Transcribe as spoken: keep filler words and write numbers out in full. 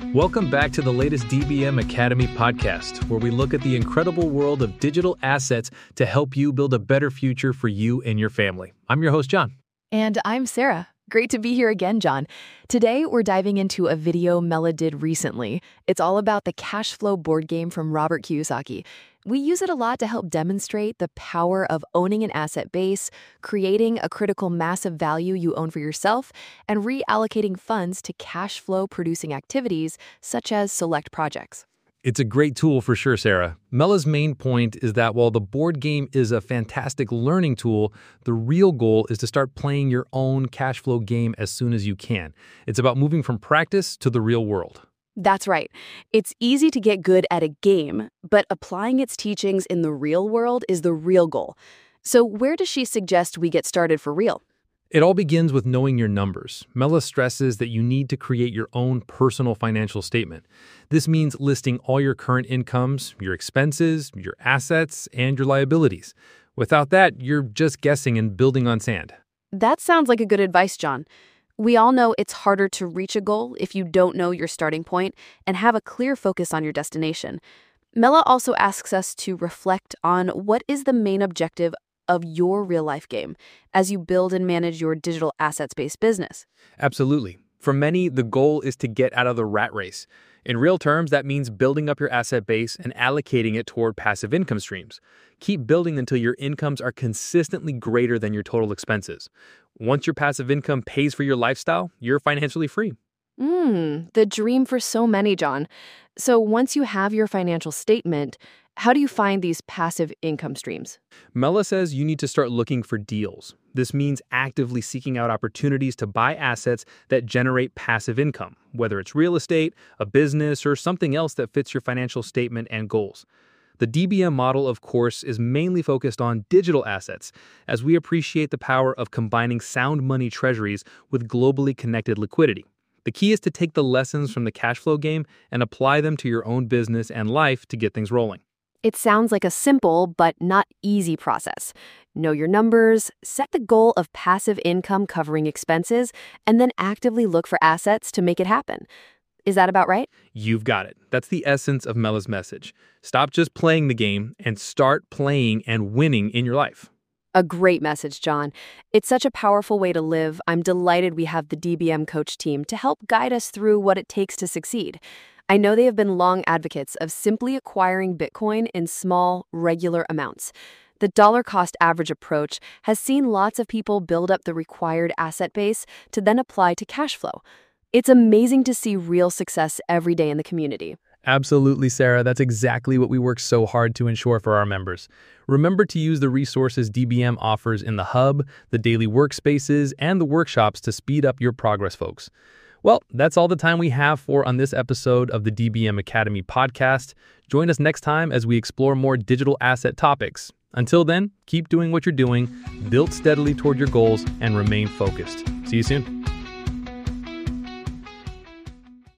Welcome back to the latest D B M Academy podcast, where we look at the incredible world of digital assets to help you build a better future for you and your family. I'm your host, John. And I'm Sarah. Great to be here again, John. Today, we're diving into a video Mela did recently. It's all about the cash flow board game from Robert Kiyosaki. We use it a lot to help demonstrate the power of owning an asset base, creating a critical mass of value you own for yourself, and reallocating funds to cash flow producing activities such as select projects. It's a great tool for sure, Sarah. Mela's main point is that while the board game is a fantastic learning tool, the real goal is to start playing your own cash flow game as soon as you can. It's about moving from practice to the real world. That's right. It's easy to get good at a game, but applying its teachings in the real world is the real goal. So where does she suggest we get started for real? It all begins with knowing your numbers. Mela stresses that you need to create your own personal financial statement. This means listing all your current incomes, your expenses, your assets, and your liabilities. Without that, you're just guessing and building on sand. That sounds like a good advice, John. We all know it's harder to reach a goal if you don't know your starting point and have a clear focus on your destination. Mela also asks us to reflect on what is the main objective of your real-life game as you build and manage your digital assets-based business. Absolutely. For many, the goal is to get out of the rat race. In real terms, that means building up your asset base and allocating it toward passive income streams. Keep building until your incomes are consistently greater than your total expenses. Once your passive income pays for your lifestyle, you're financially free. Mm, the dream for so many, John. So once you have your financial statement, how do you find these passive income streams? Mela says you need to start looking for deals. This means actively seeking out opportunities to buy assets that generate passive income, whether it's real estate, a business, or something else that fits your financial statement and goals. The D B M model, of course, is mainly focused on digital assets, as we appreciate the power of combining sound money treasuries with globally connected liquidity. The key is to take the lessons from the cash flow game and apply them to your own business and life to get things rolling. It sounds like a simple but not easy process. Know your numbers, set the goal of passive income covering expenses, and then actively look for assets to make it happen. Is that about right? You've got it. That's the essence of Mela's message. Stop just playing the game and start playing and winning in your life. A great message, John. It's such a powerful way to live. I'm delighted we have the D B M coach team to help guide us through what it takes to succeed. I know they have been long advocates of simply acquiring Bitcoin in small, regular amounts. The dollar cost average approach has seen lots of people build up the required asset base to then apply to cash flow. It's amazing to see real success every day in the community. Absolutely, Sarah. That's exactly what we work so hard to ensure for our members. Remember to use the resources D B M offers in the hub, the daily workspaces, and the workshops to speed up your progress, folks. Well, that's all the time we have for on this episode of the D B M Academy podcast. Join us next time as we explore more digital asset topics. Until then, keep doing what you're doing, build steadily toward your goals, and remain focused. See you soon.